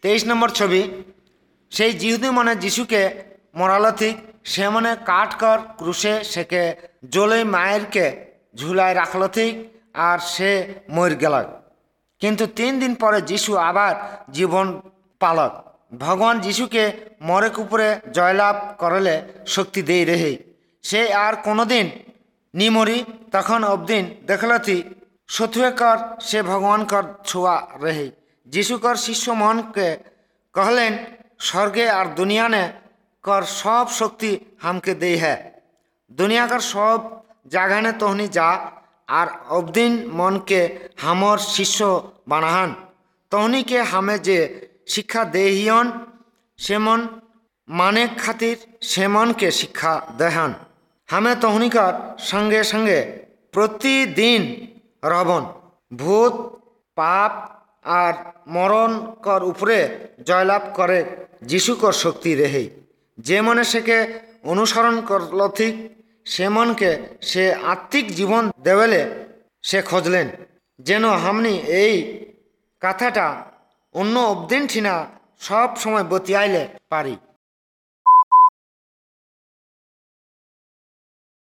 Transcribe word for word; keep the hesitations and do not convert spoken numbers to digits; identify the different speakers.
Speaker 1: তেইশ নম্বর ছবি, সেই জিহুদি মনে যিশুকে মরালো ঠিক সে মনে কাঠ কর ক্রুশে সেকে জ্বলে মায়েরকে ঝুলায় রাখলো ঠিক আর সে মর গেল। কিন্তু তিন দিন পরে যিশু আবার জীবন পালক। ভগবান যিশুকে মরেক উপরে জয়লাভ করলে শক্তি দেই রেহে সে আর কোনোদিন নিমরি তখন অবদিন দেখলথি শত্রুকর সে ভগবানকর ছোঁয়া রেহে। যিশুকর শিষ্য মনকে कहलेन स्वर्गे और दुनिया ने कर सब शक्ति हमके दे है। दुनिया कर सब जगह ने तोहनी जा और अबदिन मन के हमर शिष्य बनाहन तोहनी के हमें जे शिक्षा देहियन से मन माने खातिर से मन के शिक्षा देहन। हमें तोहनी कर संगे संगे प्रतिदिन रहबन भूत पाप और मरण कर उपरे जयलाभ करे যিশুকর शक्ति रहे। जे मने से के अनुसरण करल ठीक से मन के से आत्मिक जीवन देवेले से खोजलें जेनो हमनी এই কথাটা অন্য অবদিন ঠিনা सब समय बतियाइले पारी।